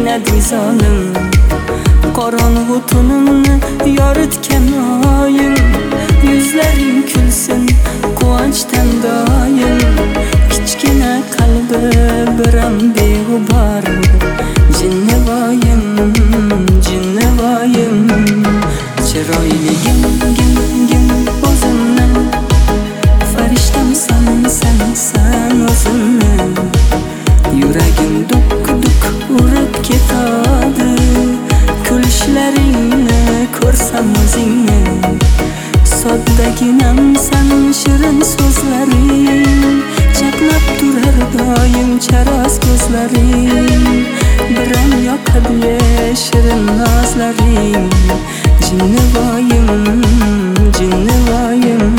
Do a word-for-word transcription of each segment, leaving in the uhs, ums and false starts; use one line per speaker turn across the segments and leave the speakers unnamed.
o'ynadi zolim. Qorong'u tunimni yoritgan oyim, yuzlaring kulsin quvonchdan doim. Kichkina qalbi biram beg'ubor, jinnivoyim, jinnivoyim. Chiroyligim gim gim o'zimni, farishtamsan sen sen o'zimni. Yuragim duk duk urib ketadi, kulishlaringni ko'rsam o'zingni. Soddaginam san shirin so'zlaring, chaqnab turar doim charos ko'zlaring. Biram yoqadi shirin nozlaring, jinnivoyim, jinnivoyim.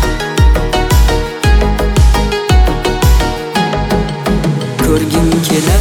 Ko'rgim kelar